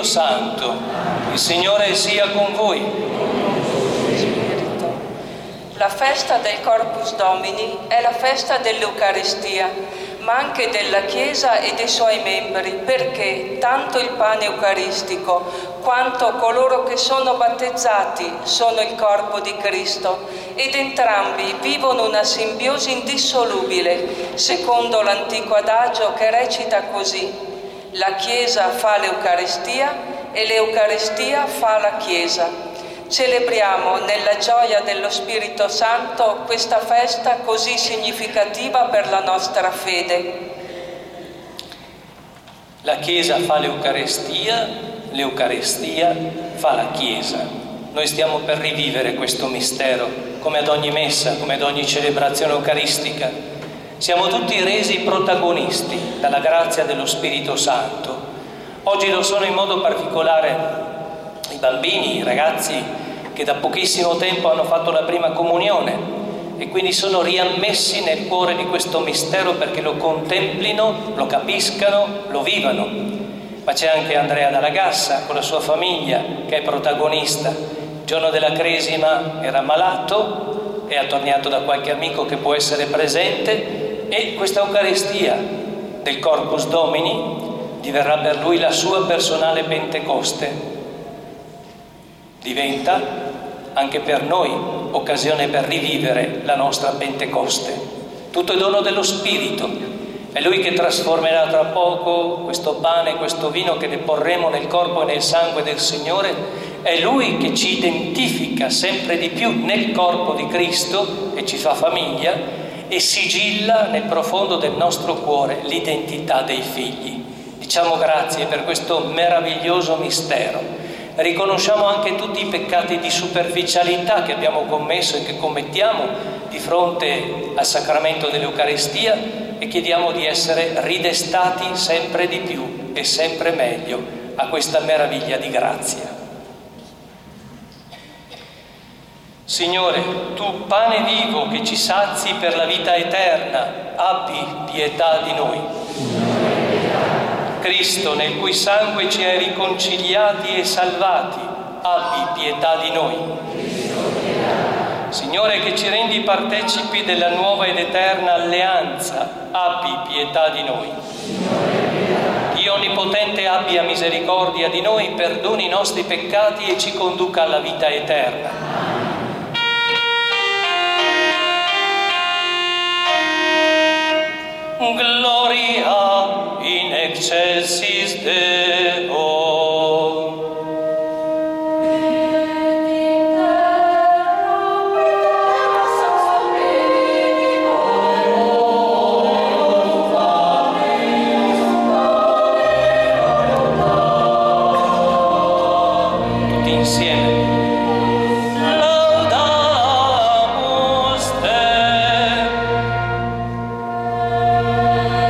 Santo. Il Signore sia con voi. La festa del Corpus Domini è la festa dell'Eucaristia, ma anche della Chiesa e dei suoi membri, perché tanto il pane eucaristico quanto coloro che sono battezzati sono il corpo di Cristo ed entrambi vivono una simbiosi indissolubile, secondo l'antico adagio che recita così: la Chiesa fa l'Eucaristia e l'Eucaristia fa la Chiesa. Celebriamo nella gioia dello Spirito Santo questa festa così significativa per la nostra fede. La Chiesa fa l'Eucaristia fa la Chiesa. Noi stiamo per rivivere questo mistero, come ad ogni messa, come ad ogni celebrazione eucaristica. Siamo tutti resi protagonisti dalla grazia dello Spirito Santo. Oggi lo sono in modo particolare i bambini, i ragazzi che da pochissimo tempo hanno fatto la prima comunione e quindi sono riammessi nel cuore di questo mistero perché lo contemplino, lo capiscano, lo vivano. Ma c'è anche Andrea Dalla Gassa con la sua famiglia che è protagonista. Il giorno della Cresima era malato, è attorniato da qualche amico che può essere presente e questa Eucaristia del Corpus Domini diverrà per lui la sua personale Pentecoste. Diventa anche per noi occasione per rivivere la nostra Pentecoste. Tutto è dono dello Spirito. È Lui che trasformerà tra poco questo pane, questo vino che deporremo nel corpo e nel sangue del Signore. È Lui che ci identifica sempre di più nel corpo di Cristo e ci fa famiglia e sigilla nel profondo del nostro cuore l'identità dei figli. Diciamo grazie per questo meraviglioso mistero. Riconosciamo anche tutti i peccati di superficialità che abbiamo commesso e che commettiamo di fronte al sacramento dell'Eucaristia e chiediamo di essere ridestati sempre di più e sempre meglio a questa meraviglia di grazia. Signore, tu pane vivo che ci sazi per la vita eterna, abbi pietà di noi. Cristo, nel cui sangue ci hai riconciliati e salvati, abbi pietà di noi. Signore, che ci rendi partecipi della nuova ed eterna alleanza, abbi pietà di noi. Dio Onnipotente abbia misericordia di noi, perdoni i nostri peccati e ci conduca alla vita eterna. Gloria in excelsis Deo. Tutti insieme. Laudamus Te.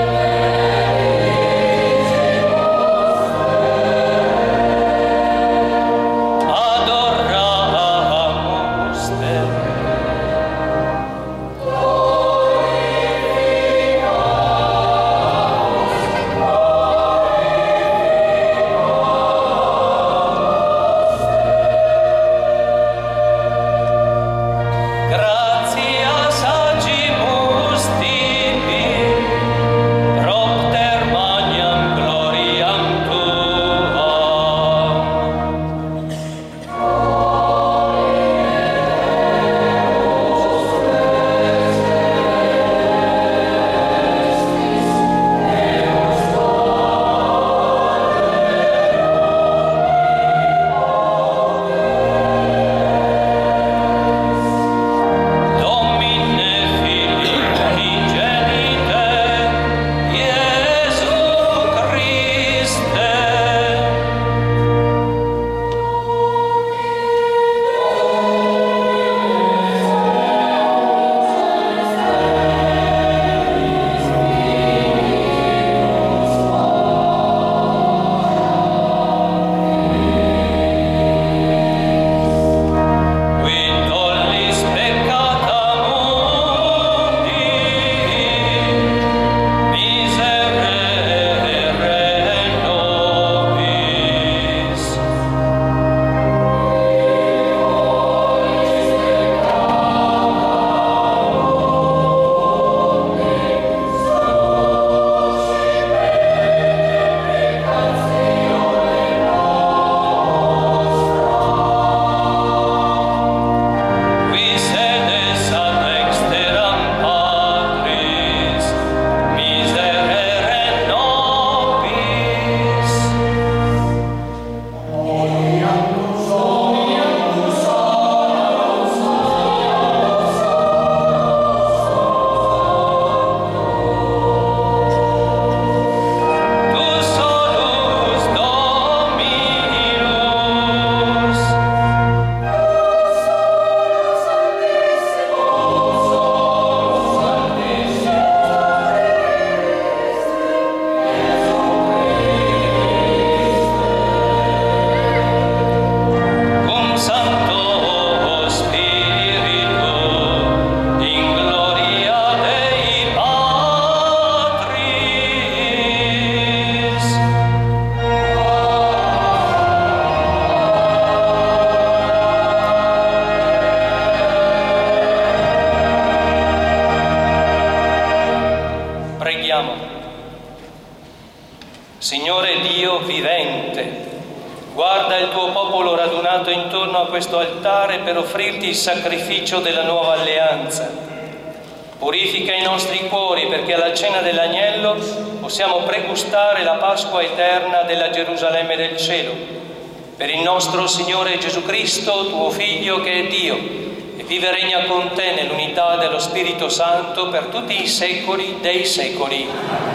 Guarda il tuo popolo radunato intorno a questo altare per offrirti il sacrificio della nuova alleanza. Purifica i nostri cuori perché alla cena dell'agnello possiamo pregustare la Pasqua eterna della Gerusalemme del cielo. Per il nostro Signore Gesù Cristo, tuo Figlio che è Dio, e vive e regna con te nell'unità dello Spirito Santo per tutti i secoli dei secoli.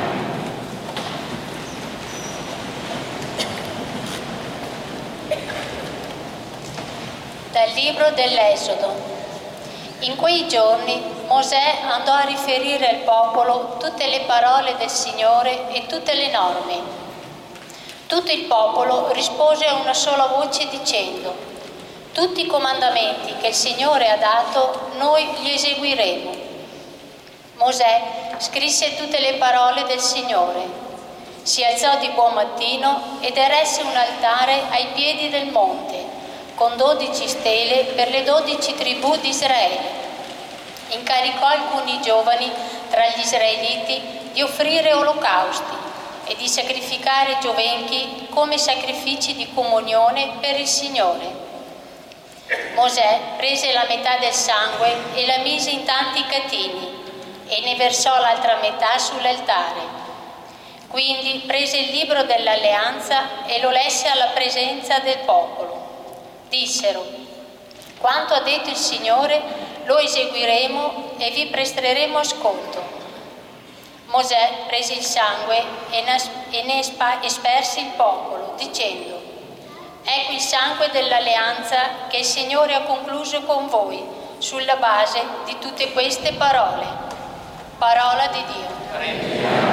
Dal libro dell'Esodo. In quei giorni Mosè andò a riferire al popolo tutte le parole del Signore e tutte le norme. Tutto il popolo rispose a una sola voce dicendo: tutti i comandamenti che il Signore ha dato noi li eseguiremo. Mosè scrisse tutte le parole del Signore. Si alzò di buon mattino ed eresse un altare ai piedi del monte, con 12 stele per le 12 tribù di Israele. Incaricò alcuni giovani tra gli israeliti di offrire olocausti e di sacrificare giovenchi come sacrifici di comunione per il Signore. Mosè prese la metà del sangue e la mise in tanti catini e ne versò l'altra metà sull'altare. Quindi prese il libro dell'alleanza e lo lesse alla presenza del popolo. Dissero: quanto ha detto il Signore lo eseguiremo e vi presteremo ascolto. Mosè prese il sangue e ne esperse il popolo, dicendo: ecco il sangue dell'alleanza che il Signore ha concluso con voi sulla base di tutte queste parole. Parola di Dio.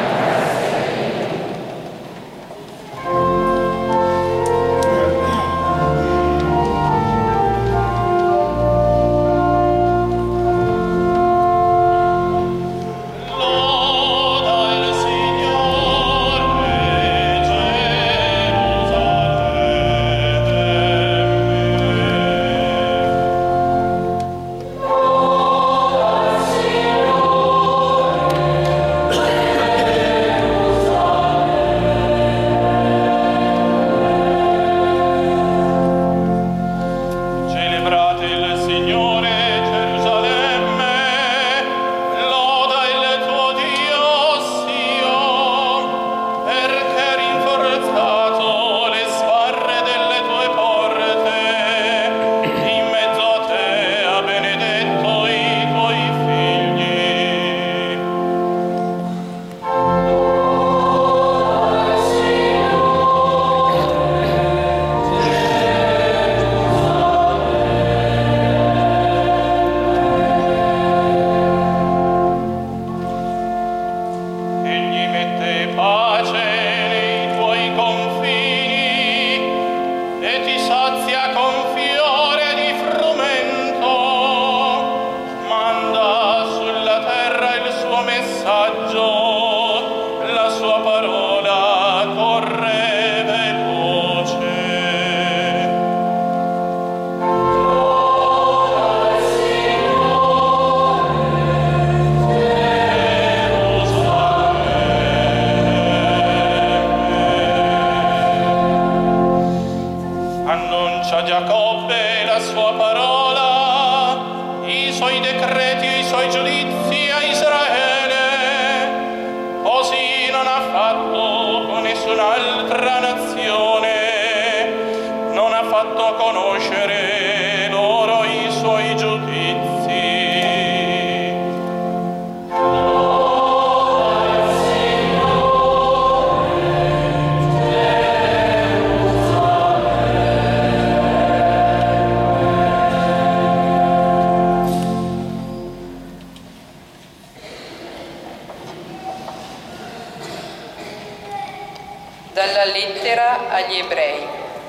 Dalla lettera agli Ebrei.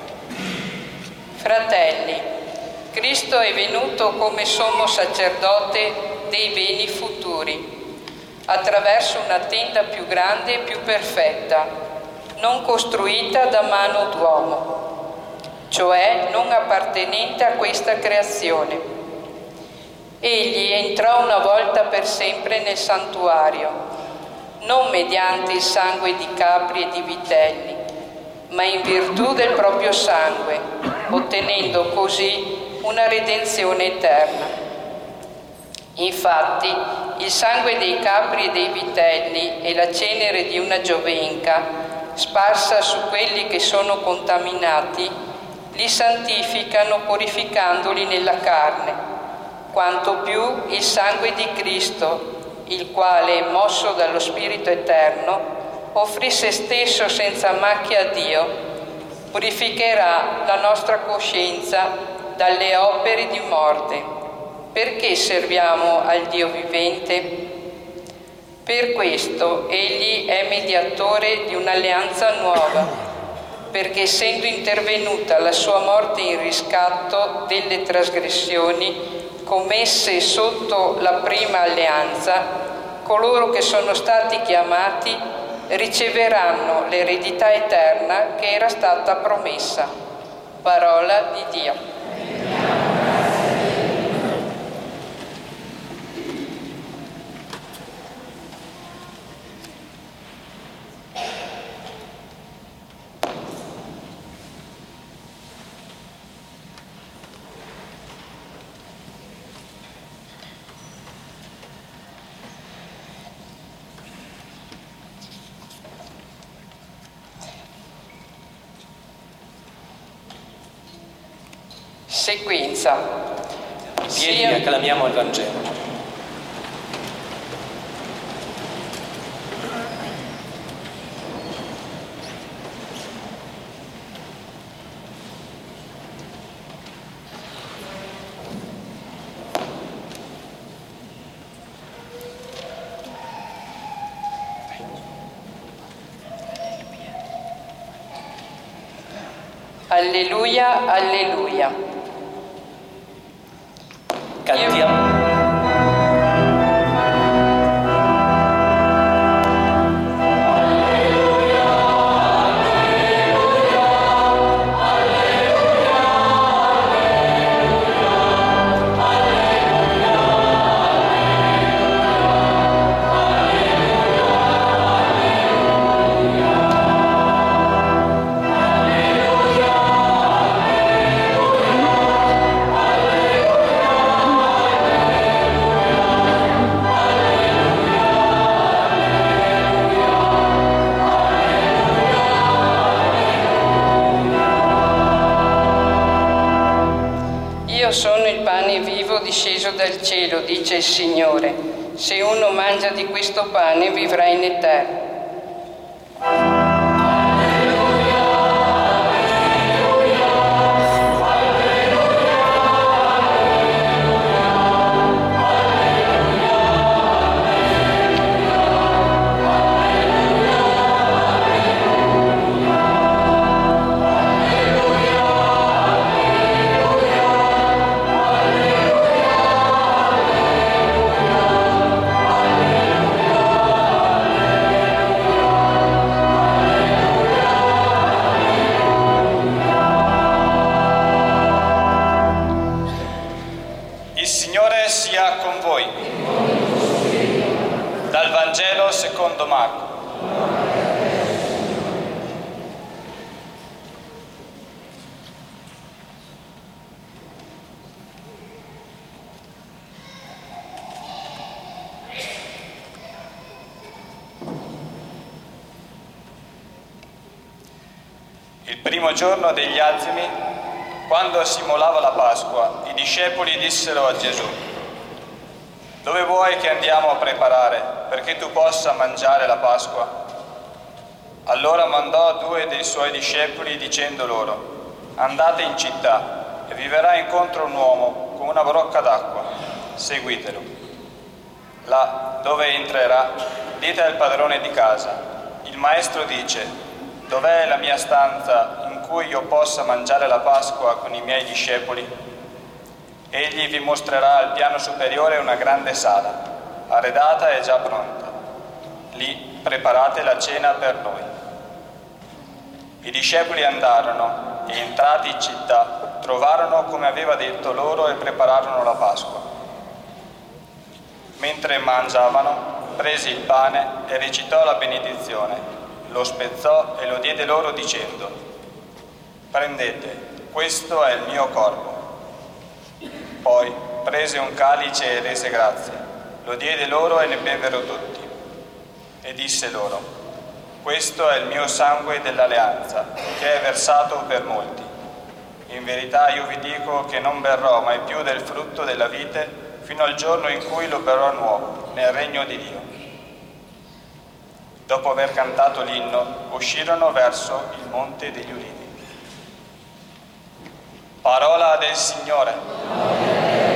Fratelli, Cristo è venuto come sommo sacerdote dei beni futuri, attraverso una tenda più grande e più perfetta, non costruita da mano d'uomo, cioè non appartenente a questa creazione. Egli entrò una volta per sempre nel santuario, non mediante il sangue di capri e di vitelli, ma in virtù del proprio sangue, ottenendo così una redenzione eterna. Infatti, il sangue dei capri e dei vitelli e la cenere di una giovenca, sparsa su quelli che sono contaminati, li santificano purificandoli nella carne, quanto più il sangue di Cristo, il quale, mosso dallo Spirito Eterno, offrì se stesso senza macchia a Dio, purificherà la nostra coscienza dalle opere di morte. Perché serviamo al Dio vivente? Per questo Egli è mediatore di un'alleanza nuova, perché essendo intervenuta la sua morte in riscatto delle trasgressioni commesse sotto la prima alleanza, coloro che sono stati chiamati riceveranno l'eredità eterna che era stata promessa. Parola di Dio. Sequenza. Piedi, acclamiamo il Vangelo. Alleluia, alleluia. Cantiamo. Io sono il pane vivo disceso dal cielo, dice il Signore. Se uno mangia di questo pane vivrà in eterno. Dal Vangelo secondo Marco. Il primo giorno degli azimi, quando si immolava la Pasqua, i discepoli dissero a Gesù: «Dove vuoi che andiamo a preparare perché tu possa mangiare la Pasqua?» Allora mandò 2 dei suoi discepoli dicendo loro: «Andate in città e vi verrà incontro un uomo con una brocca d'acqua, seguitelo. Là dove entrerà, dite al padrone di casa: il maestro dice: dov'è la mia stanza in cui io possa mangiare la Pasqua con i miei discepoli?» Egli vi mostrerà al piano superiore una grande sala, arredata e già pronta. Lì preparate la cena per noi. I discepoli andarono e, entrati in città, trovarono come aveva detto loro e prepararono la Pasqua. Mentre mangiavano, prese il pane e recitò la benedizione, lo spezzò e lo diede loro dicendo: prendete, questo è il mio corpo. Poi prese un calice e rese grazie, lo diede loro e ne bevvero tutti. E disse loro: questo è il mio sangue dell'alleanza, che è versato per molti. In verità io vi dico che non berrò mai più del frutto della vite fino al giorno in cui lo berrò nuovo nel regno di Dio. Dopo aver cantato l'inno, uscirono verso il Monte degli Ulivi. Parola del Signore.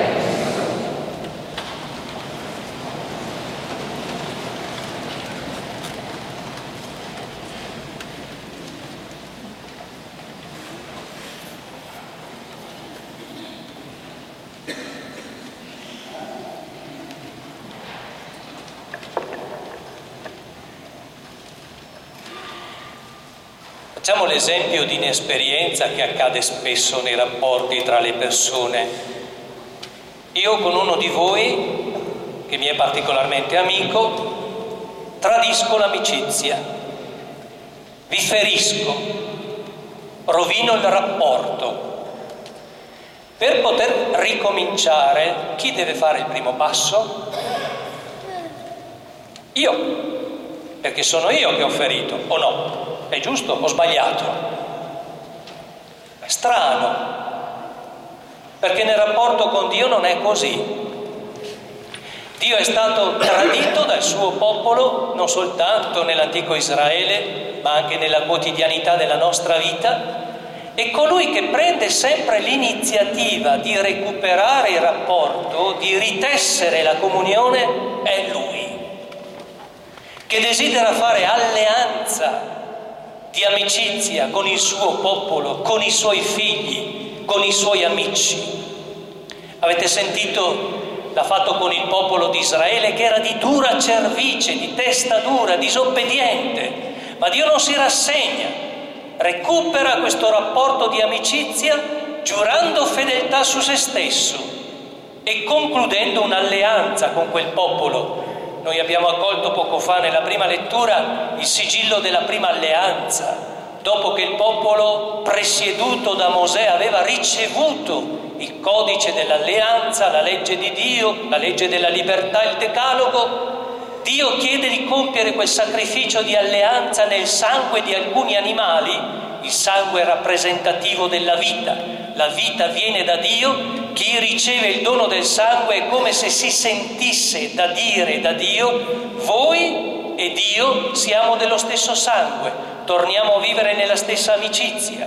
Facciamo l'esempio di un'esperienza che accade spesso nei rapporti tra le persone. Io con uno di voi, che mi è particolarmente amico, tradisco l'amicizia, vi ferisco, rovino il rapporto. Per poter ricominciare, chi deve fare il primo passo? Io, perché sono io che ho ferito, o no? È giusto? Ho sbagliato? È strano, perché nel rapporto con Dio non è così. Dio è stato tradito dal suo popolo non soltanto nell'antico Israele, ma anche nella quotidianità della nostra vita, e colui che prende sempre l'iniziativa di recuperare il rapporto, di ritessere la comunione, è Lui, che desidera fare alleanza di amicizia con il suo popolo, con i suoi figli, con i suoi amici. Avete sentito, l'ha fatto con il popolo di Israele, che era di dura cervice, di testa dura, disobbediente, ma Dio non si rassegna, recupera questo rapporto di amicizia giurando fedeltà su se stesso e concludendo un'alleanza con quel popolo. Noi abbiamo accolto poco fa nella prima lettura il sigillo della prima alleanza, dopo che il popolo presieduto da Mosè aveva ricevuto il codice dell'alleanza, la legge di Dio, la legge della libertà, il decalogo. Dio chiede di compiere quel sacrificio di alleanza nel sangue di alcuni animali, il sangue rappresentativo della vita. La vita viene da Dio, chi riceve il dono del sangue è come se si sentisse da dire da Dio: voi e Dio siamo dello stesso sangue, torniamo a vivere nella stessa amicizia.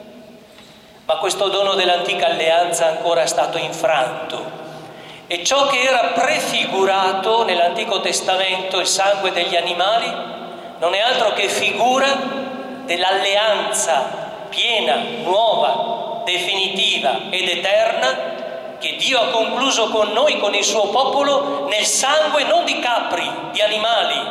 Ma questo dono dell'antica alleanza ancora è stato infranto, e ciò che era prefigurato nell'Antico Testamento, il sangue degli animali, non è altro che figura dell'alleanza piena, nuova, definitiva ed eterna che Dio ha concluso con noi, con il suo popolo, nel sangue non di capri, di animali,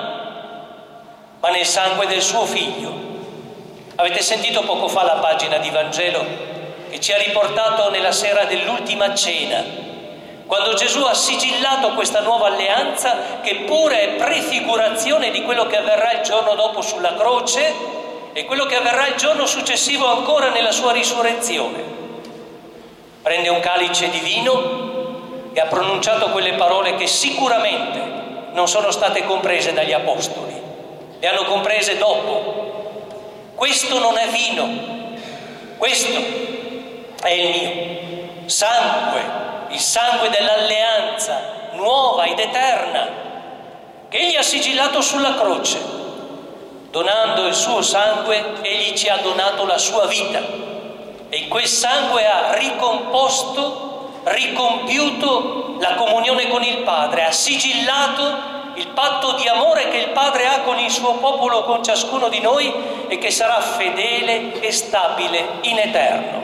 ma nel sangue del suo Figlio. Avete sentito poco fa la pagina di Vangelo che ci ha riportato nella sera dell'ultima cena, quando Gesù ha sigillato questa nuova alleanza, che pure è prefigurazione di quello che avverrà il giorno dopo sulla croce e quello che avverrà il giorno successivo ancora nella sua risurrezione. Prende un calice di vino e ha pronunciato quelle parole che sicuramente non sono state comprese dagli apostoli, le hanno comprese dopo. Questo non è vino, questo è il mio sangue, il sangue dell'alleanza nuova ed eterna che Egli ha sigillato sulla croce. Donando il suo sangue, Egli ci ha donato la sua vita, e quel sangue ha ricomposto, ricompiuto la comunione con il Padre, ha sigillato il patto di amore che il Padre ha con il suo popolo, con ciascuno di noi, e che sarà fedele e stabile in eterno.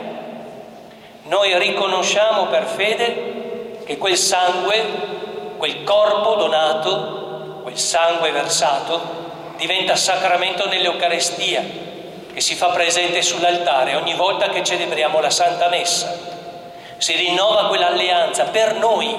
Noi riconosciamo per fede che quel sangue, quel corpo donato, quel sangue versato, diventa sacramento nell'Eucarestia, che si fa presente sull'altare ogni volta che celebriamo la Santa Messa. Si rinnova quell'alleanza per noi.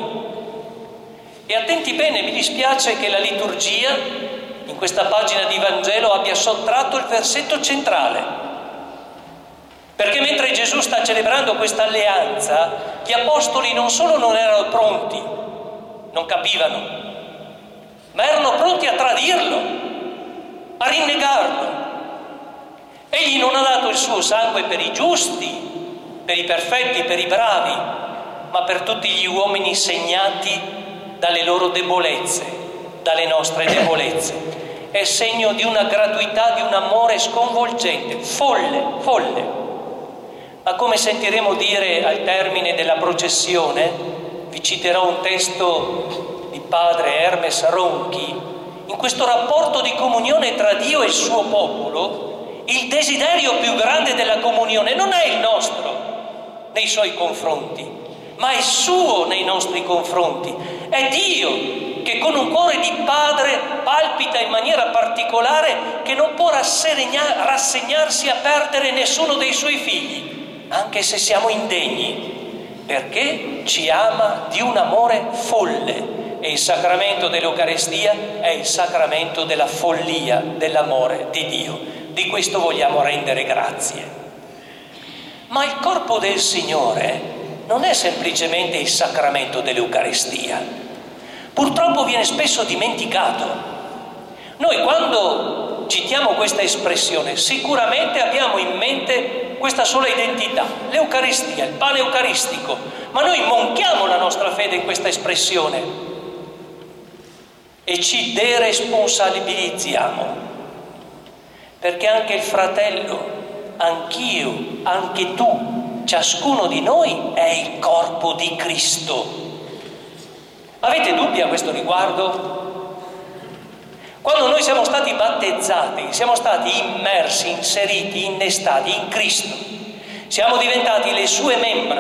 E attenti bene, mi dispiace che la liturgia in questa pagina di Vangelo abbia sottratto il versetto centrale. Perché mentre Gesù sta celebrando questa alleanza, gli apostoli non solo non erano pronti, non capivano, ma erano pronti a tradirlo, a rinnegarlo. Egli non ha dato il suo sangue per i giusti, per i perfetti, per i bravi, ma per tutti gli uomini segnati dalle loro debolezze, dalle nostre debolezze. È segno di una gratuità, di un amore sconvolgente, folle. Ma come sentiremo dire al termine della processione, vi citerò un testo di padre Hermes Ronchi, in questo rapporto di comunione tra Dio e il suo popolo, il desiderio più grande della comunione non è il nostro nei suoi confronti, ma è suo nei nostri confronti. È Dio che con un cuore di padre palpita in maniera particolare che non può rassegnarsi a perdere nessuno dei suoi figli, anche se siamo indegni, perché ci ama di un amore folle, e il sacramento dell'Eucarestia è il sacramento della follia dell'amore di Dio. Di questo vogliamo rendere grazie. Ma il corpo del Signore non è semplicemente il sacramento dell'Eucarestia. Purtroppo viene spesso dimenticato. Noi quando citiamo questa espressione sicuramente abbiamo in mente questa sola identità, l'Eucaristia, il pane eucaristico, ma noi monchiamo la nostra fede in questa espressione e ci deresponsabilizziamo, perché anche il fratello, anch'io, anche tu, ciascuno di noi è il corpo di Cristo. Avete dubbi a questo riguardo? Quando noi siamo stati battezzati, siamo stati immersi, inseriti, innestati in Cristo, siamo diventati le sue membra.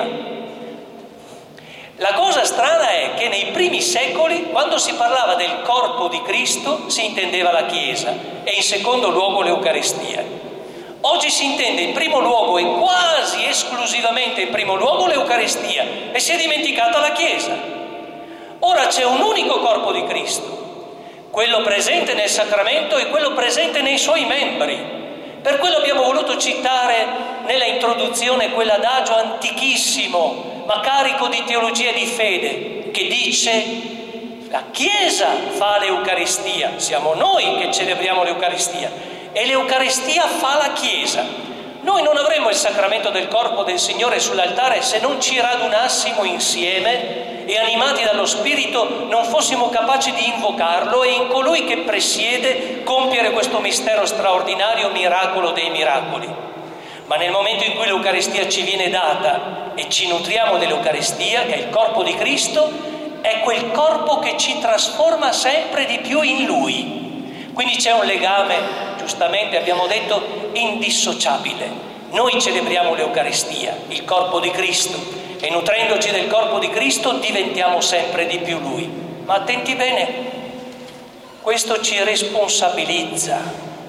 La cosa strana è che nei primi secoli, quando si parlava del corpo di Cristo, si intendeva la Chiesa e in secondo luogo l'Eucaristia. Oggi si intende in primo luogo e quasi esclusivamente in primo luogo l'Eucaristia e si è dimenticata la Chiesa. Ora c'è un unico corpo di Cristo, quello presente nel sacramento e quello presente nei suoi membri. Per quello abbiamo voluto citare nella introduzione quell'adagio antichissimo, ma carico di teologia e di fede, che dice: la Chiesa fa l'Eucaristia, siamo noi che celebriamo l'Eucaristia, e l'Eucaristia fa la Chiesa. Noi non avremmo il sacramento del corpo del Signore sull'altare se non ci radunassimo insieme e animati dallo Spirito non fossimo capaci di invocarlo e in colui che presiede compiere questo mistero straordinario, miracolo dei miracoli. Ma nel momento in cui l'Eucaristia ci viene data e ci nutriamo dell'Eucaristia, che è il corpo di Cristo, è quel corpo che ci trasforma sempre di più in Lui. Quindi c'è un legame, giustamente abbiamo detto, indissociabile. Noi celebriamo l'Eucaristia, il corpo di Cristo, e nutrendoci del corpo di Cristo diventiamo sempre di più Lui. Ma attenti bene, questo ci responsabilizza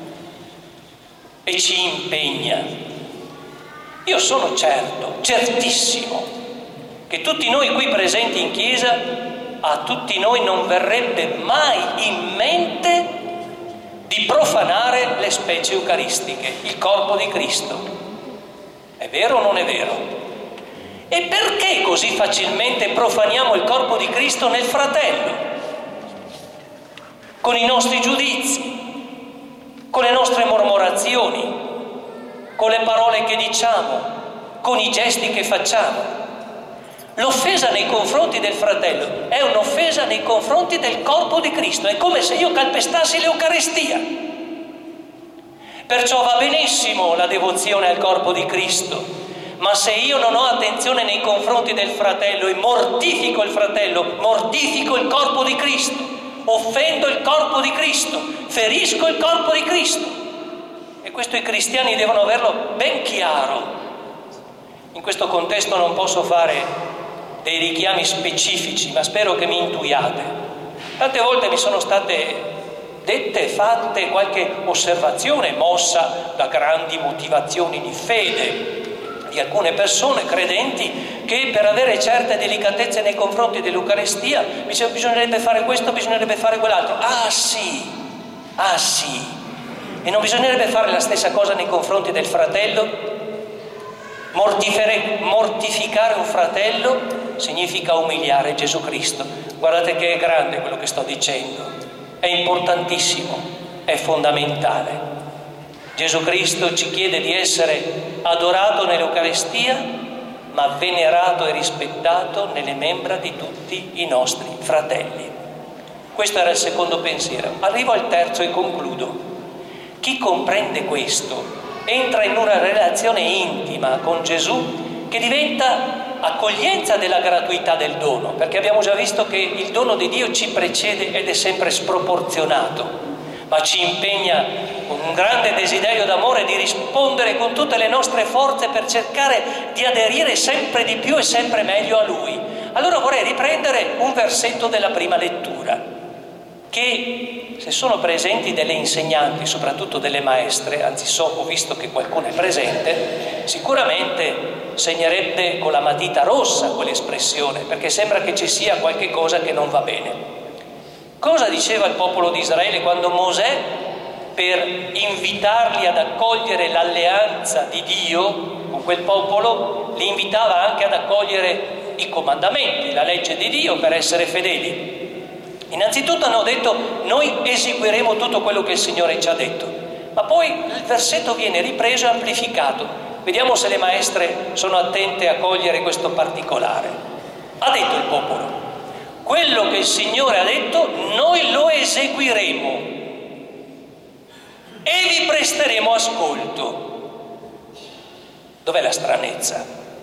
e ci impegna. Io sono certissimo, che tutti noi qui presenti in chiesa, a tutti noi non verrebbe mai in mente di profanare le specie eucaristiche, il corpo di Cristo. È vero o non è vero? E perché così facilmente profaniamo il corpo di Cristo nel fratello? Con i nostri giudizi, con le nostre mormorazioni, con le parole che diciamo, con i gesti che facciamo. L'offesa nei confronti del fratello è un'offesa nei confronti del corpo di Cristo, è come se io calpestassi l'Eucaristia. Perciò va benissimo la devozione al corpo di Cristo, ma se io non ho attenzione nei confronti del fratello e mortifico il fratello, mortifico il corpo di Cristo, offendo il corpo di Cristo, ferisco il corpo di Cristo. E questo i cristiani devono averlo ben chiaro. In questo contesto non posso fare dei richiami specifici, ma spero che mi intuiate. Tante volte mi sono state dette, fatte qualche osservazione mossa da grandi motivazioni di fede di alcune persone credenti, che per avere certe delicatezze nei confronti dell'Eucaristia bisognerebbe fare questo, bisognerebbe fare quell'altro. Ah sì, e non bisognerebbe fare la stessa cosa nei confronti del fratello? Mortificare un fratello significa umiliare Gesù Cristo. Guardate che è grande quello che sto dicendo, è importantissimo, è fondamentale. Gesù Cristo ci chiede di essere adorato nell'Eucaristia, ma venerato e rispettato nelle membra di tutti i nostri fratelli. Questo era il secondo pensiero. Arrivo al terzo e concludo. Chi comprende questo entra in una relazione intima con Gesù che diventa accoglienza della gratuità del dono, perché abbiamo già visto che il dono di Dio ci precede ed è sempre sproporzionato, ma ci impegna con un grande desiderio d'amore di rispondere con tutte le nostre forze per cercare di aderire sempre di più e sempre meglio a Lui. Allora vorrei riprendere un versetto della prima lettura, che se sono presenti delle insegnanti, soprattutto delle maestre, anzi ho visto che qualcuno è presente, sicuramente segnerebbe con la matita rossa quell'espressione, perché sembra che ci sia qualche cosa che non va bene. Cosa diceva il popolo di Israele quando Mosè, per invitarli ad accogliere l'alleanza di Dio con quel popolo, li invitava anche ad accogliere i comandamenti, la legge di Dio, per essere fedeli? Innanzitutto hanno detto: noi eseguiremo tutto quello che il Signore ci ha detto, ma poi il versetto viene ripreso e amplificato. Vediamo se le maestre sono attente a cogliere questo particolare. Ha detto il popolo: quello che il Signore ha detto noi lo eseguiremo e vi presteremo ascolto. Dov'è la stranezza?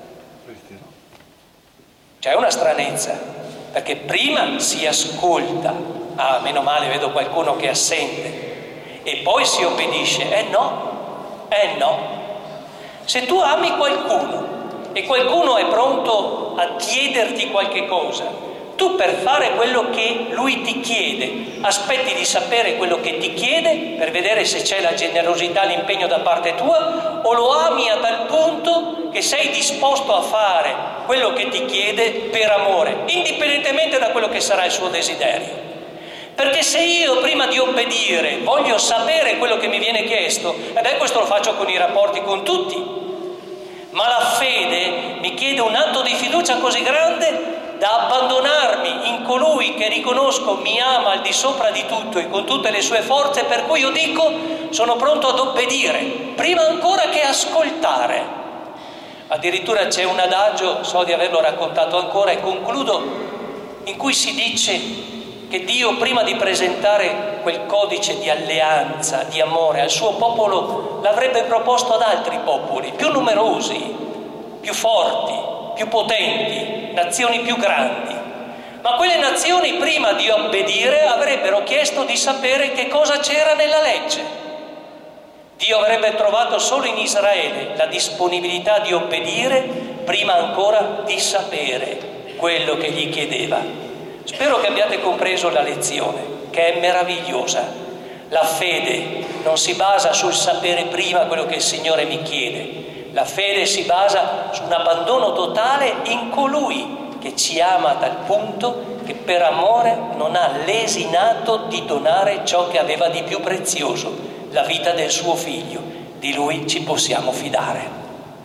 C'è una stranezza, perché prima si ascolta, meno male, vedo qualcuno che è assente, e poi si obbedisce. No. Se tu ami qualcuno e qualcuno è pronto a chiederti qualche cosa, tu per fare quello che lui ti chiede aspetti di sapere quello che ti chiede per vedere se c'è la generosità, l'impegno da parte tua, o lo ami a tal punto che sei disposto a fare quello che ti chiede per amore, indipendentemente da quello che sarà il suo desiderio. Perché se io prima di obbedire voglio sapere quello che mi viene chiesto, questo lo faccio con i rapporti con tutti, ma la fede mi chiede un atto di fiducia così grande da abbandonarmi in colui che riconosco mi ama al di sopra di tutto e con tutte le sue forze, per cui io dico: sono pronto ad obbedire prima ancora che ascoltare. Addirittura c'è un adagio, so di averlo raccontato ancora e concludo, in cui si dice che Dio, prima di presentare quel codice di alleanza, di amore al suo popolo, l'avrebbe proposto ad altri popoli più numerosi, più forti, più potenti, nazioni più grandi. Ma quelle nazioni, prima di obbedire, avrebbero chiesto di sapere che cosa c'era nella legge. Dio avrebbe trovato solo in Israele la disponibilità di obbedire prima ancora di sapere quello che gli chiedeva. Spero che abbiate compreso la lezione, che è meravigliosa. La fede non si basa sul sapere prima quello che il Signore mi chiede. La fede si basa su un abbandono totale in colui che ci ama a tal punto che per amore non ha lesinato di donare ciò che aveva di più prezioso, la vita del suo figlio. Di lui ci possiamo fidare.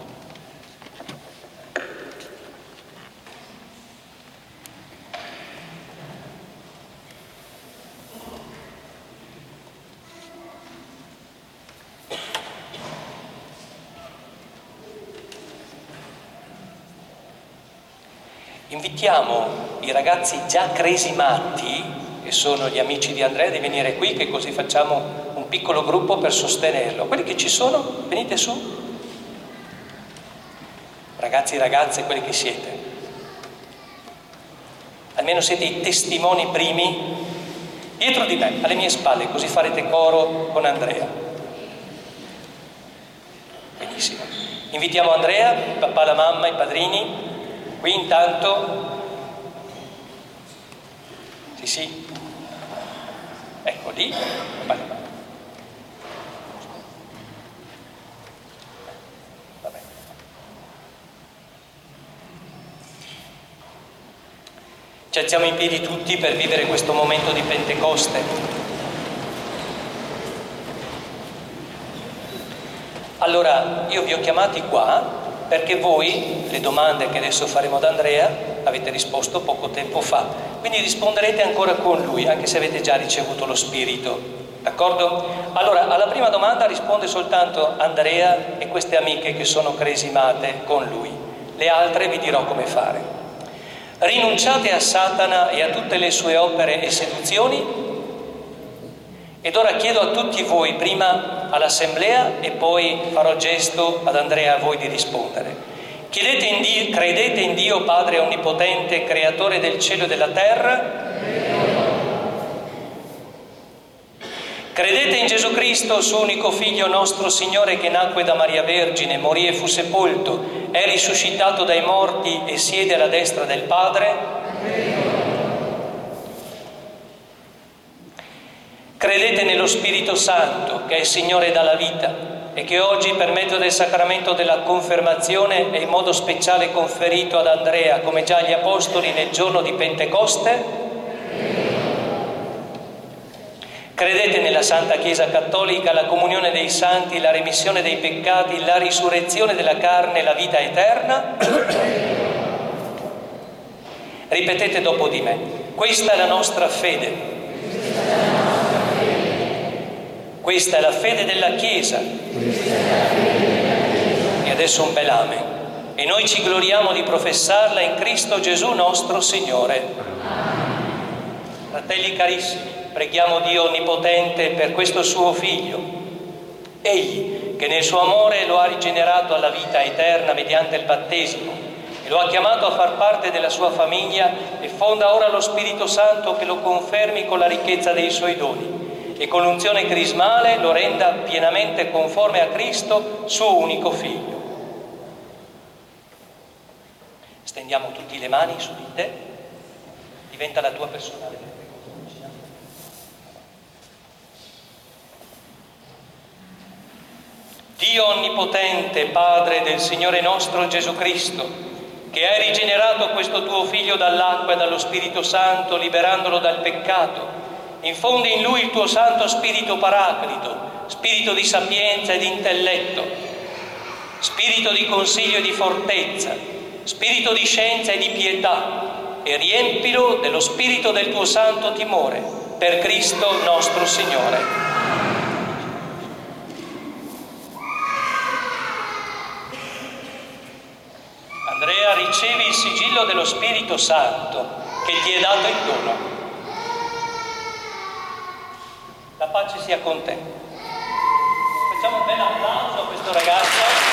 Invitiamo i ragazzi già cresimati, che sono gli amici di Andrea, di venire qui, che così facciamo un piccolo gruppo per sostenerlo. Quelli che ci sono, venite su. Ragazzi e ragazze, quelli che siete. Almeno siete i testimoni primi, dietro di me, alle mie spalle, così farete coro con Andrea. Benissimo. Invitiamo Andrea, il papà, la mamma, i padrini. Qui intanto, sì, ecco lì, vabbè. Ci alziamo in piedi tutti per vivere questo momento di Pentecoste. Allora, io vi ho chiamati qua perché voi, le domande che adesso faremo ad Andrea, avete risposto poco tempo fa, quindi risponderete ancora con lui, anche se avete già ricevuto lo Spirito, d'accordo? Allora, alla prima domanda risponde soltanto Andrea e queste amiche che sono cresimate con lui, le altre vi dirò come fare. Rinunciate a Satana e a tutte le sue opere e seduzioni? Ed ora chiedo a tutti voi, prima all'assemblea e poi farò gesto ad Andrea a voi di rispondere. Credete in Dio Padre Onnipotente, Creatore del cielo e della terra? Credete in Gesù Cristo, suo unico Figlio, nostro Signore, che nacque da Maria Vergine, morì e fu sepolto, è risuscitato dai morti e siede alla destra del Padre? Credete nello Spirito Santo, che è Signore dalla vita e che oggi, per mezzo del sacramento della confermazione, è in modo speciale conferito ad Andrea, come già agli Apostoli nel giorno di Pentecoste? Credete nella Santa Chiesa Cattolica, la comunione dei santi, la remissione dei peccati, la risurrezione della carne e la vita eterna? Ripetete dopo di me. Questa è la nostra fede. Questa è la fede della Chiesa. E adesso un bel amen. E noi ci gloriamo di professarla in Cristo Gesù nostro Signore. Fratelli carissimi, preghiamo Dio Onnipotente per questo suo Figlio. Egli, che nel suo amore lo ha rigenerato alla vita eterna mediante il battesimo e lo ha chiamato a far parte della sua famiglia, e fonda ora lo Spirito Santo che lo confermi con la ricchezza dei suoi doni e con l'unzione crismale lo renda pienamente conforme a Cristo, suo unico Figlio. Stendiamo tutti le mani su di te, diventa la tua personale. Dio Onnipotente, Padre del Signore nostro Gesù Cristo, che hai rigenerato questo tuo Figlio dall'acqua e dallo Spirito Santo, liberandolo dal peccato, infondi in lui il tuo Santo Spirito Paraclito, spirito di sapienza e di intelletto, spirito di consiglio e di fortezza, spirito di scienza e di pietà, e riempilo dello spirito del tuo santo timore, per Cristo nostro Signore. Andrea, ricevi il sigillo dello Spirito Santo che ti è dato in dono. La pace sia con te. Facciamo un bel applauso a questo ragazzo.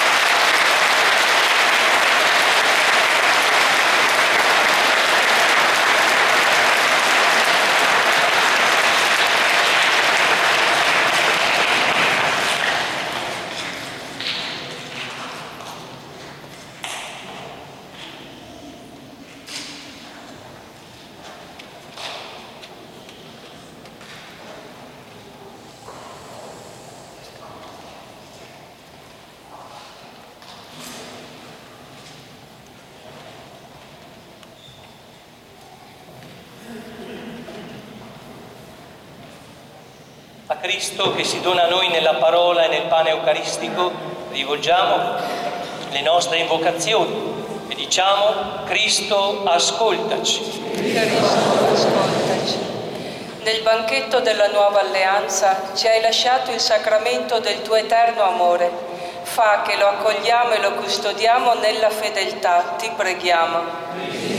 A Cristo che si dona a noi nella parola e nel pane eucaristico rivolgiamo le nostre invocazioni e diciamo: Cristo, ascoltaci. Cristo, ascoltaci. Nel banchetto della nuova alleanza ci hai lasciato il sacramento del tuo eterno amore. Fa che lo accogliamo e lo custodiamo nella fedeltà, ti preghiamo.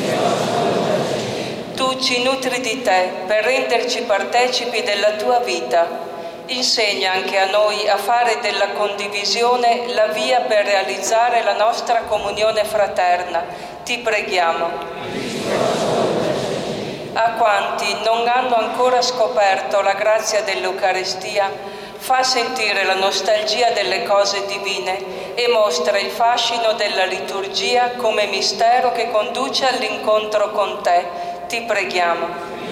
Tu ci nutri di te per renderci partecipi della tua vita. Insegna anche a noi a fare della condivisione la via per realizzare la nostra comunione fraterna. Ti preghiamo. A quanti non hanno ancora scoperto la grazia dell'Eucaristia, fa sentire la nostalgia delle cose divine e mostra il fascino della liturgia come mistero che conduce all'incontro con te. Ti preghiamo.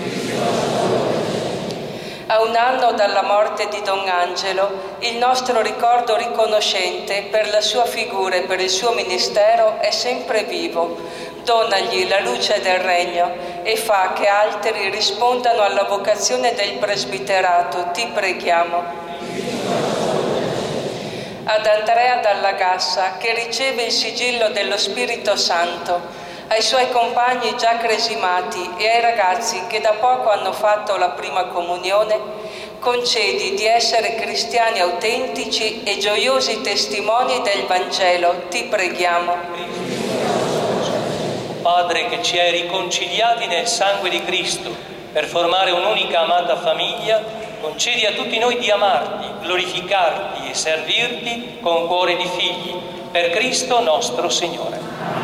A un anno dalla morte di Don Angelo, il nostro ricordo riconoscente per la sua figura e per il suo ministero è sempre vivo. Donagli la luce del Regno e fa che altri rispondano alla vocazione del presbiterato. Ti preghiamo. ad Andrea Dalla Gassa, che riceve il sigillo dello Spirito Santo, ai suoi compagni già cresimati e ai ragazzi che da poco hanno fatto la prima comunione, concedi di essere cristiani autentici e gioiosi testimoni del Vangelo, ti preghiamo. Padre, che ci hai riconciliati nel sangue di Cristo per formare un'unica amata famiglia, concedi a tutti noi di amarti, glorificarti e servirti con cuore di figli, per Cristo nostro Signore.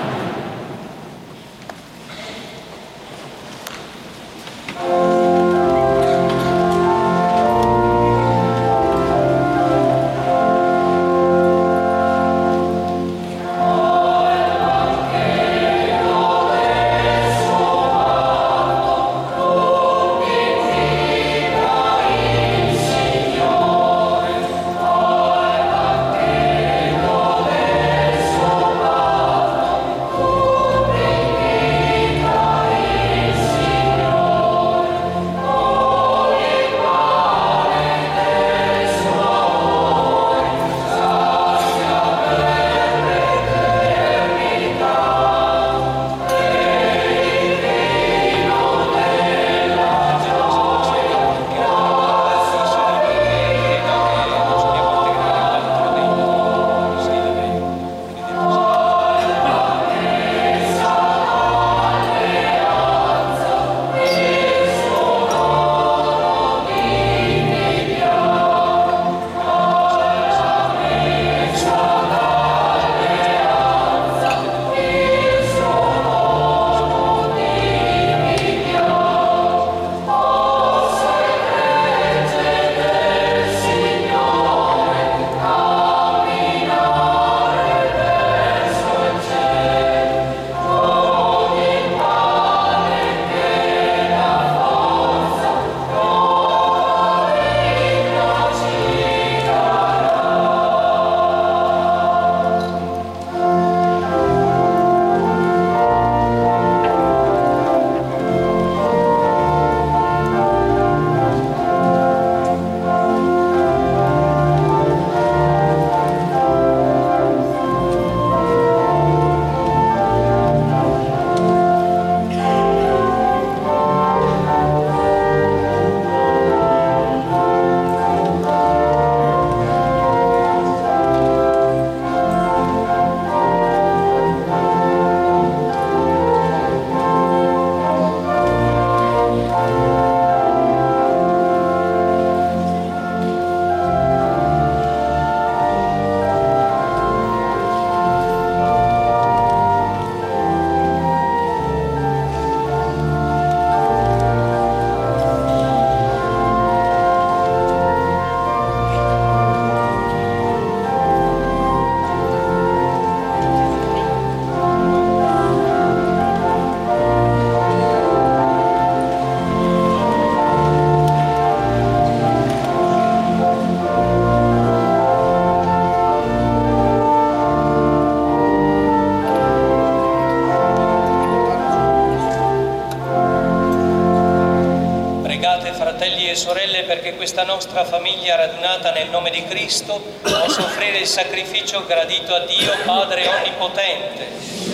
Fratelli e sorelle, perché questa nostra famiglia radunata nel nome di Cristo possa offrire il sacrificio gradito a Dio Padre Onnipotente.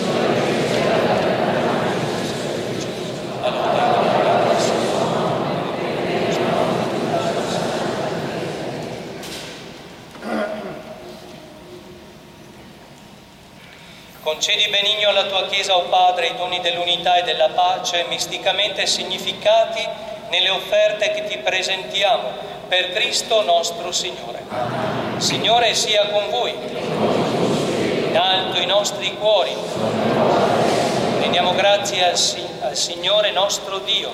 Concedi benigno alla tua Chiesa, o Padre, i doni dell'unità e della pace, misticamente significati nelle offerte che ti presentiamo, per Cristo nostro Signore. Signore sia con voi. In alto i nostri cuori. Rendiamo grazie al Signore nostro Dio.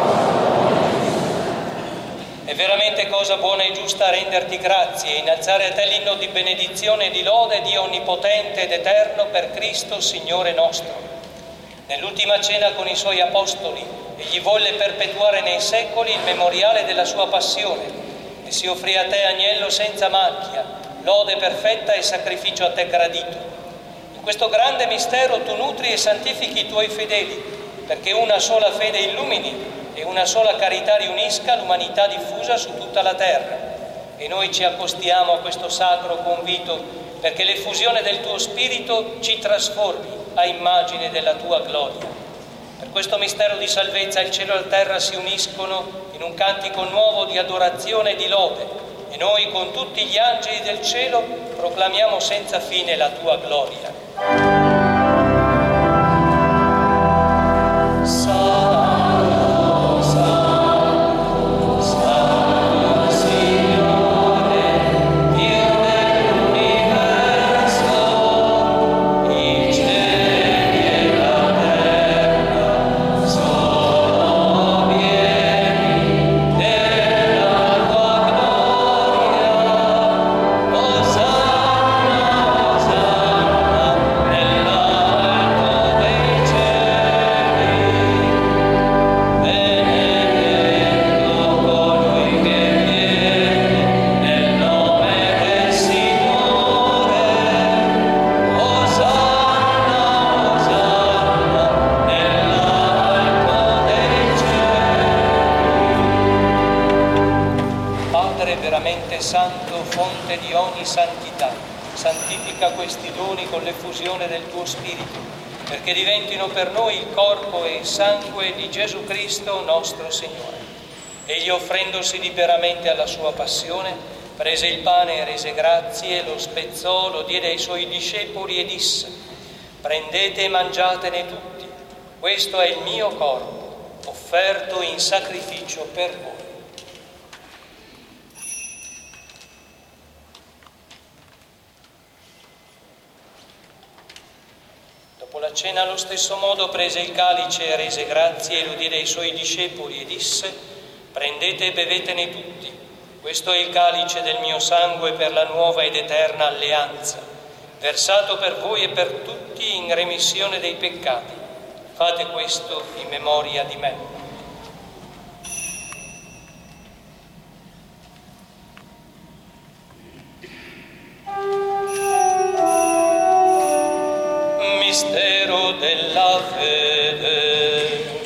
È veramente cosa buona e giusta renderti grazie e innalzare a te l'inno di benedizione e di lode, Dio onnipotente ed eterno, per Cristo Signore nostro. Nell'ultima cena con i suoi apostoli, egli volle perpetuare nei secoli il memoriale della sua passione e si offrì a te, agnello senza macchia, lode perfetta e sacrificio a te gradito. In questo grande mistero tu nutri e santifichi i tuoi fedeli, perché una sola fede illumini e una sola carità riunisca l'umanità diffusa su tutta la terra. e noi ci accostiamo a questo sacro convito perché l'effusione del tuo Spirito ci trasformi a immagine della tua gloria. Per questo mistero di salvezza il cielo e la terra si uniscono in un cantico nuovo di adorazione e di lode, e noi con tutti gli angeli del cielo proclamiamo senza fine la tua gloria. Santo, fonte di ogni santità, santifica questi doni con l'effusione del tuo Spirito, perché diventino per noi il corpo e il sangue di Gesù Cristo nostro Signore. Egli, offrendosi liberamente alla sua passione, prese il pane e rese grazie, lo spezzò, lo diede ai suoi discepoli e disse: prendete e mangiatene tutti, questo è il mio corpo, offerto in sacrificio per voi. Dopo la cena, allo stesso modo, prese il calice e rese grazie e lo diede ai suoi discepoli e disse: prendete e bevetene tutti, questo è il calice del mio sangue per la nuova ed eterna alleanza, versato per voi e per tutti in remissione dei peccati. Fate questo in memoria di me. Mistero della fede.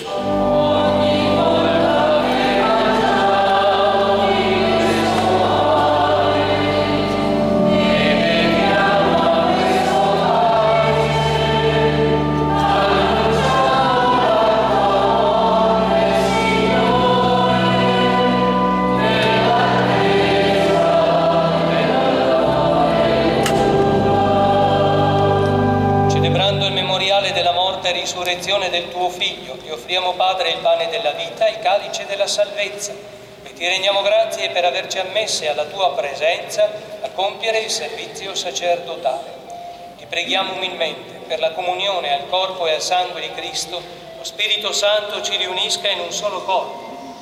Risurrezione del tuo Figlio, ti offriamo, Padre, il pane della vita, il calice della salvezza, e ti rendiamo grazie per averci ammesse alla tua presenza a compiere il servizio sacerdotale. Ti preghiamo umilmente per la comunione al corpo e al sangue di Cristo, lo Spirito Santo ci riunisca in un solo corpo.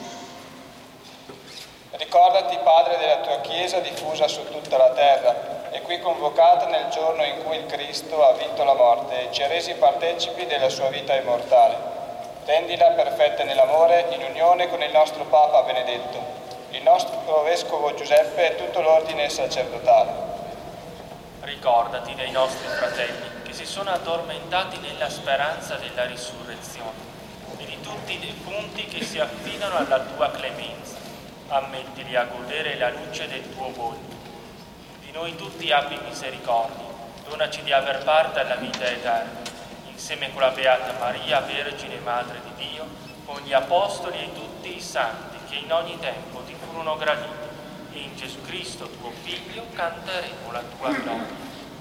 Ricordati, Padre, della tua Chiesa diffusa su tutta la terra e qui convocata nel giorno in cui il Cristo ha vinto la morte e ci ha resi partecipi della sua vita immortale. Rendila perfetta nell'amore, in unione con il nostro Papa Benedetto, il nostro Vescovo Giuseppe e tutto l'ordine sacerdotale. Ricordati dei nostri fratelli che si sono addormentati nella speranza della risurrezione e di tutti i defunti che si affidano alla tua clemenza. Ammettili a godere la luce del tuo volto. Di noi tutti abbi misericordia, donaci di aver parte alla vita eterna, insieme con la Beata Maria, Vergine Madre di Dio, con gli Apostoli e tutti i santi che in ogni tempo ti furono graditi, e in Gesù Cristo, tuo Figlio, canteremo la tua gloria.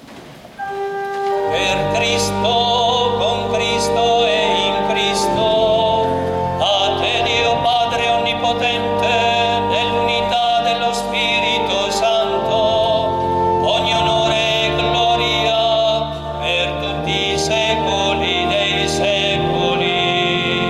Per Cristo, con Cristo e in Cristo, a te Dio Padre Onnipotente, nell'unità dello Spirito Santo, ogni onore e gloria per tutti i secoli dei secoli.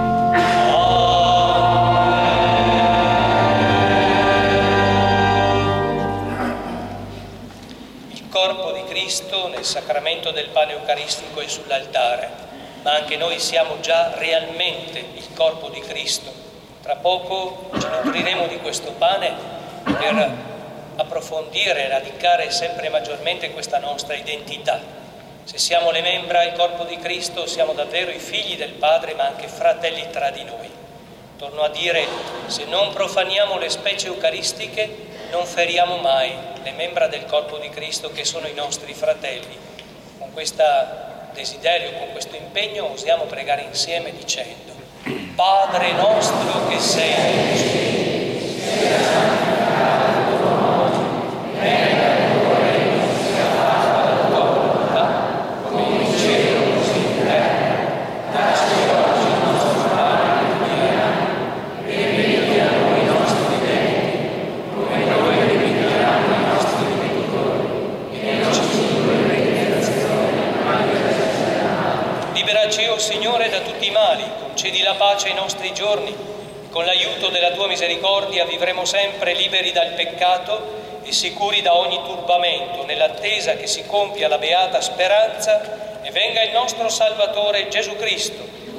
Amen. Il corpo di Cristo nel sacramento del pane eucaristico è sull'altare, ma anche noi siamo già realmente il corpo di Cristo. Tra poco ci nutriremo di questo pane per approfondire e radicare sempre maggiormente questa nostra identità. Se siamo le membra, il corpo di Cristo, siamo davvero i figli del Padre, ma anche fratelli tra di noi. Torno a dire, se non profaniamo le specie eucaristiche, non feriamo mai le membra del corpo di Cristo che sono i nostri fratelli. Con questo desiderio, con questo impegno, osiamo pregare insieme dicendo: Padre nostro che sei nei cieli, sia santificato il tuo nome, venga il tuo regno, sia fatta la tua volontà, come in cielo così in terra. Dacci oggi il nostro pane quotidiano, e rimetti a noi i nostri debiti, come noi rimettiamo i nostri debitori, e non ci indurre in tentazione, ma liberaci dal male. Liberaci, o Signore, da tutti i mali, concedi la pace ai nostri giorni. Con l'aiuto della tua misericordia vivremo sempre liberi dal peccato e sicuri da ogni turbamento, nell'attesa che si compia la beata speranza e venga il nostro Salvatore Gesù Cristo.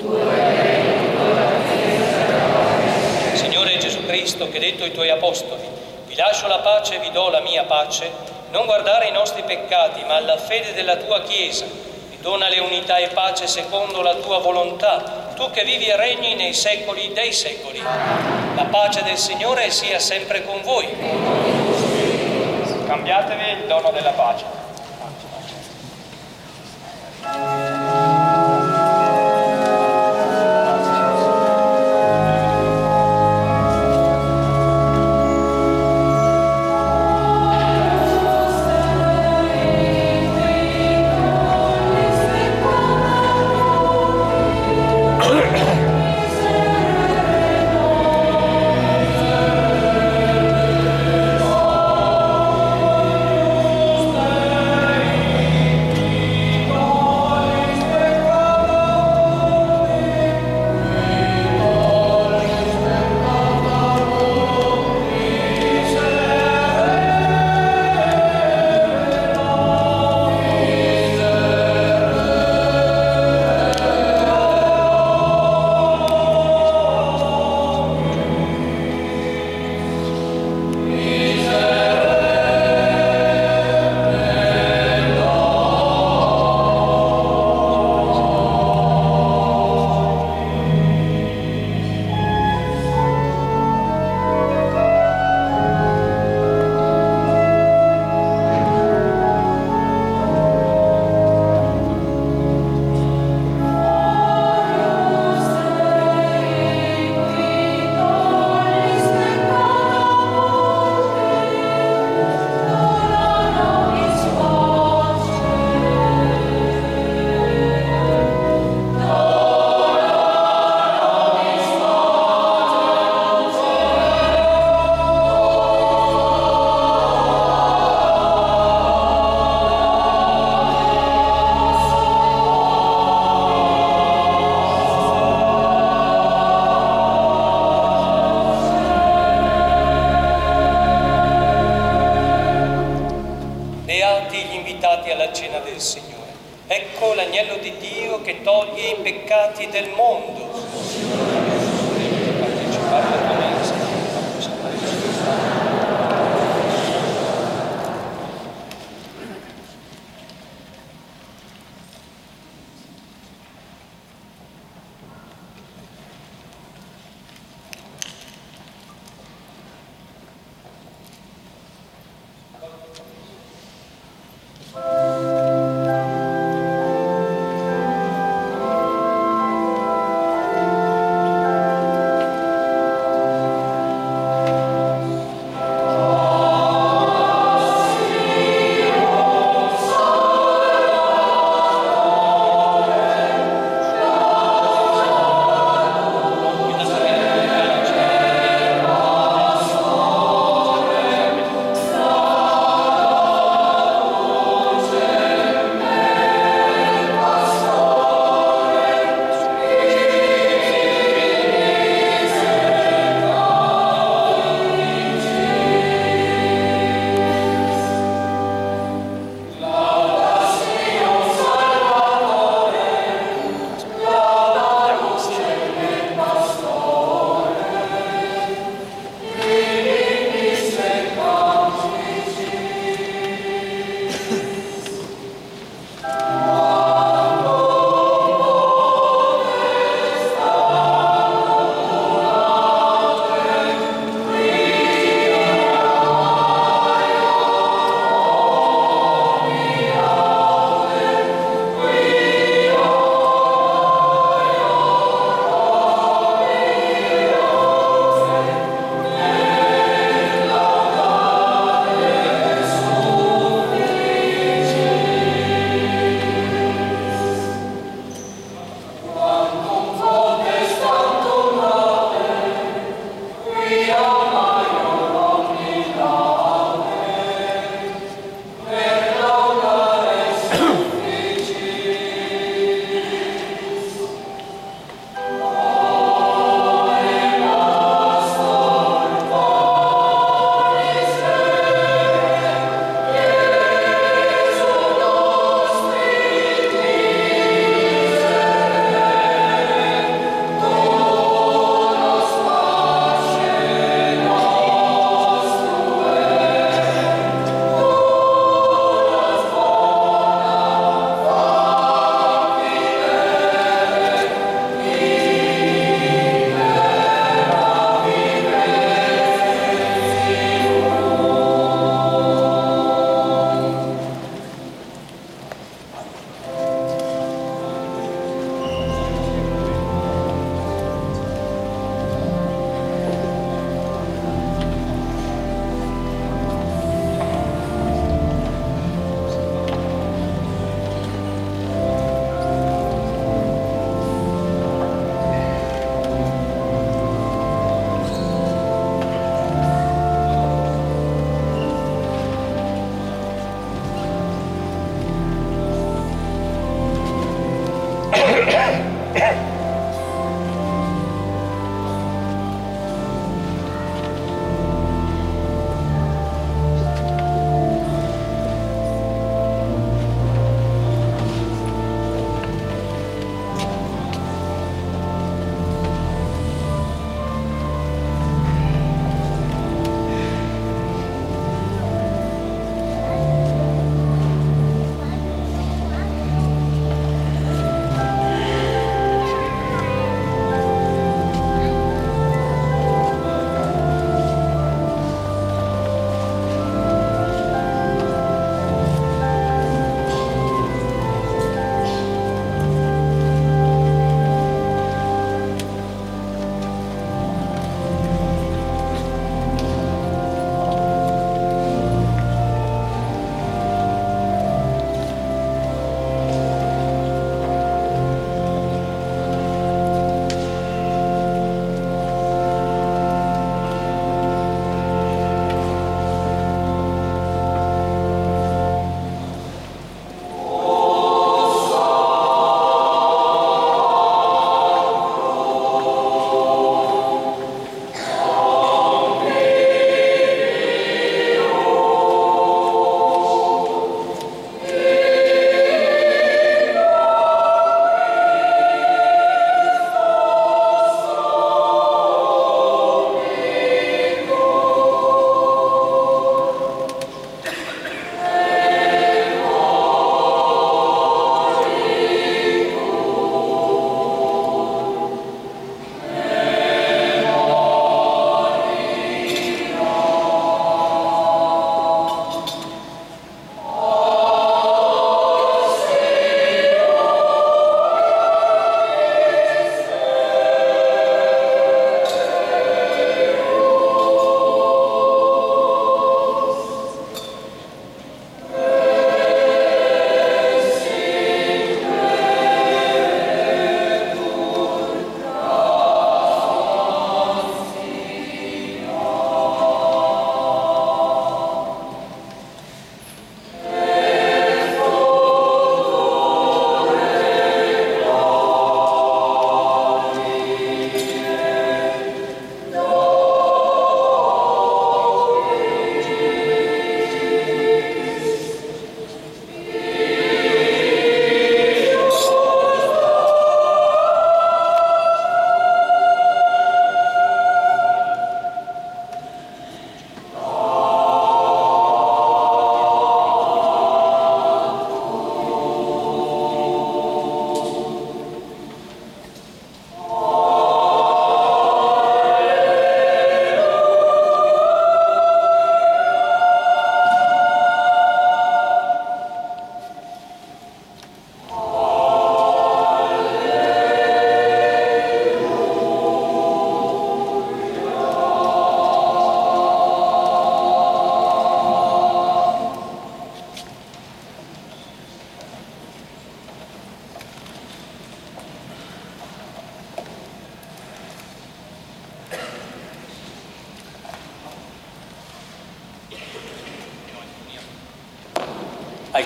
Signore Gesù Cristo, che detto ai tuoi apostoli: vi lascio la pace e vi do la mia pace, non guardare i nostri peccati, ma alla fede della tua Chiesa, e donale unità e pace secondo la tua volontà, tu che vivi e regni nei secoli dei secoli. La pace del Signore sia sempre con voi. Cambiatevi il dono della pace. Del mondo. Partecipare alla tua mensa.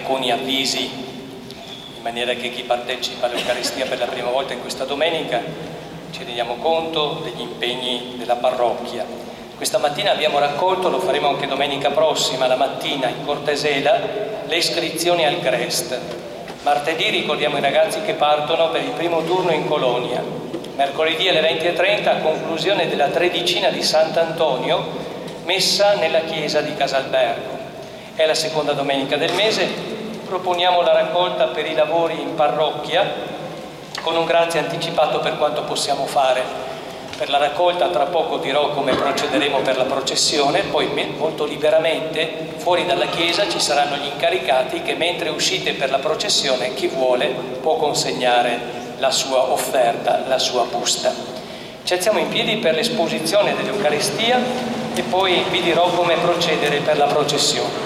alcuni avvisi, in maniera che chi partecipa all'Eucaristia per la prima volta in questa domenica ci rendiamo conto degli impegni della parrocchia. Questa mattina abbiamo raccolto, lo faremo anche domenica prossima, la mattina in Cortesela, le iscrizioni al CREST. Martedì ricordiamo i ragazzi che partono per il primo turno in Colonia. Mercoledì alle 20:30, a conclusione della tredicina di Sant'Antonio, messa nella chiesa di Casalbergo. È la seconda domenica del mese, proponiamo la raccolta per i lavori in parrocchia, con un grazie anticipato per quanto possiamo fare. Per la raccolta tra poco dirò come procederemo per la processione, poi molto liberamente fuori dalla chiesa ci saranno gli incaricati che mentre uscite per la processione chi vuole può consegnare la sua offerta, la sua busta. Ci alziamo in piedi per l'esposizione dell'Eucaristia e poi vi dirò come procedere per la processione.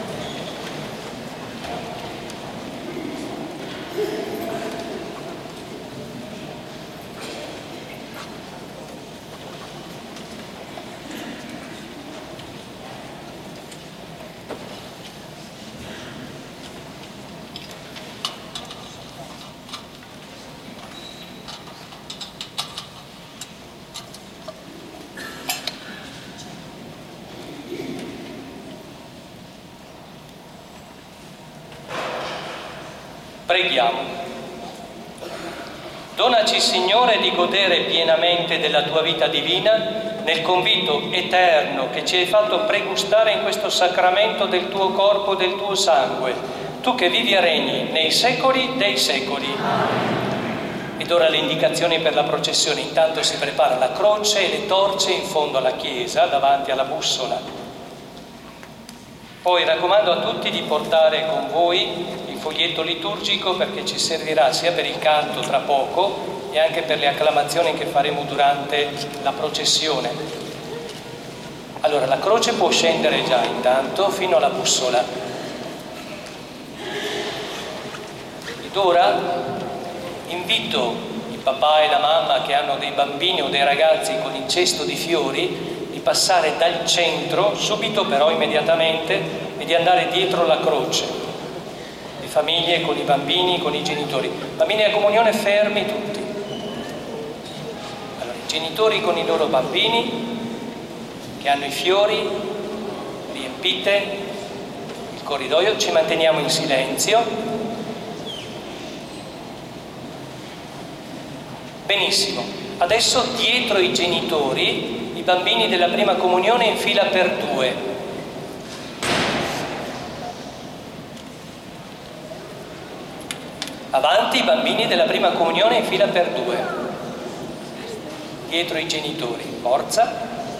Preghiamo. Donaci, Signore, di godere pienamente della tua vita divina, nel convito eterno che ci hai fatto pregustare in questo sacramento del tuo corpo e del tuo sangue, tu che vivi e regni nei secoli dei secoli. Ed ora le indicazioni per la processione. Intanto si prepara la croce e le torce in fondo alla chiesa, davanti alla bussola. Poi raccomando a tutti di portare con voi il foglietto liturgico, perché ci servirà sia per il canto tra poco e anche per le acclamazioni che faremo durante la processione. Allora, la croce può scendere già intanto fino alla bussola. Ed ora invito il papà e la mamma che hanno dei bambini o dei ragazzi con il cesto di fiori di passare dal centro, subito però immediatamente, e di andare dietro la croce. Le famiglie con i bambini, con i genitori. Bambini a comunione fermi tutti. Allora, i genitori con i loro bambini che hanno i fiori, riempite il corridoio, ci manteniamo in silenzio. Benissimo. Adesso dietro i genitori i bambini della prima comunione in fila per due. Avanti i bambini della prima comunione in fila per due. Dietro i genitori. Forza.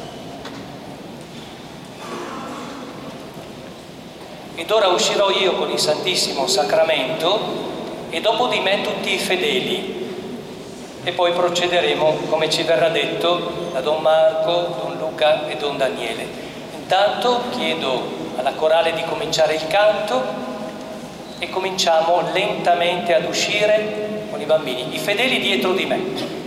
Ed ora uscirò io con il Santissimo Sacramento e dopo di me tutti i fedeli. E poi procederemo come ci verrà detto da Don Marco, Don Luca e Don Daniele. Intanto chiedo alla corale di cominciare il canto e cominciamo lentamente ad uscire con i bambini, i fedeli dietro di me.